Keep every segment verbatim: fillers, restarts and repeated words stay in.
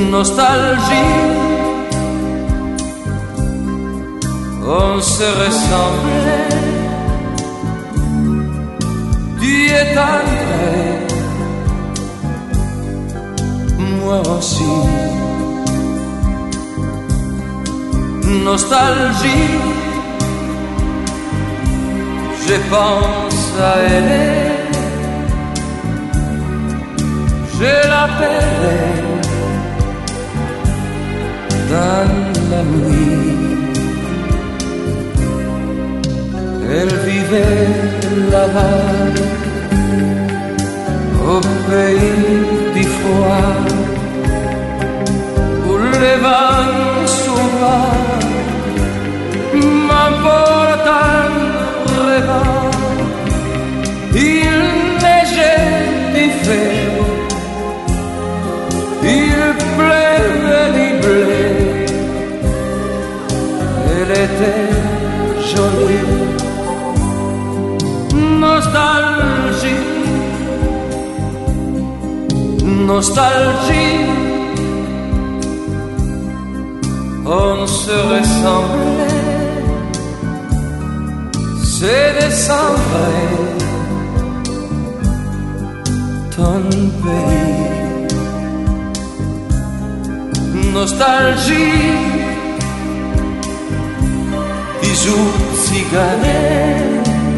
nostalgie. On se ressemblait, tu es entré, moi aussi. Nostalgie, je pense à elle, je l'appelais dans la nuit. Elle vivait là-bas, au pays du froid, où les vents sauvages m'emportent en rêvant. Il neigeait l'hiver, il pleuvait du blé. Elle était jolie. Nostalgie, nostalgie, on se ressemblait, c'est décembre, ton pays. Nostalgie, bisous ciganés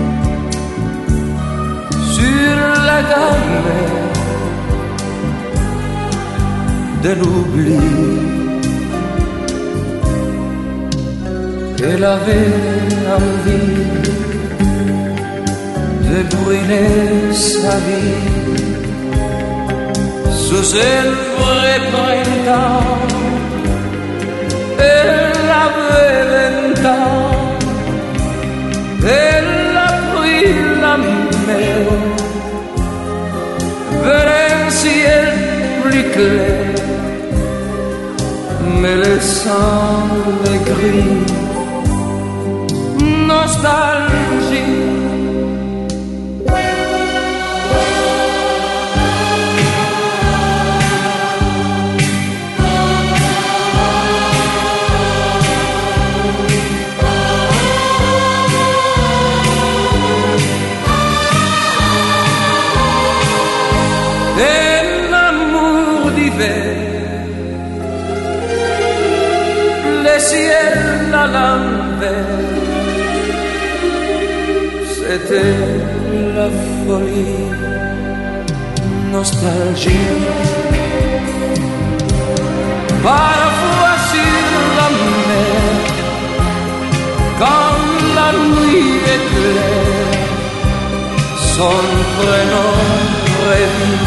sur la gamme de l'oubli. Elle avait envie de brûler sa vie sous un vrai printemps. Elle avait vingt ans, elle a pris la mer vers un ciel plus clair, mais laissant les gris. Nostalgie, un amour d'hiver, le ciel à l'envers. C'était la folie, nostalgie. Parfois sur la mer, quand la nuit est claire, son prénom revit.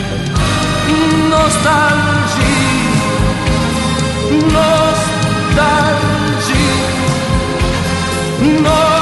Nostalgie, nostalgie, nostalgie.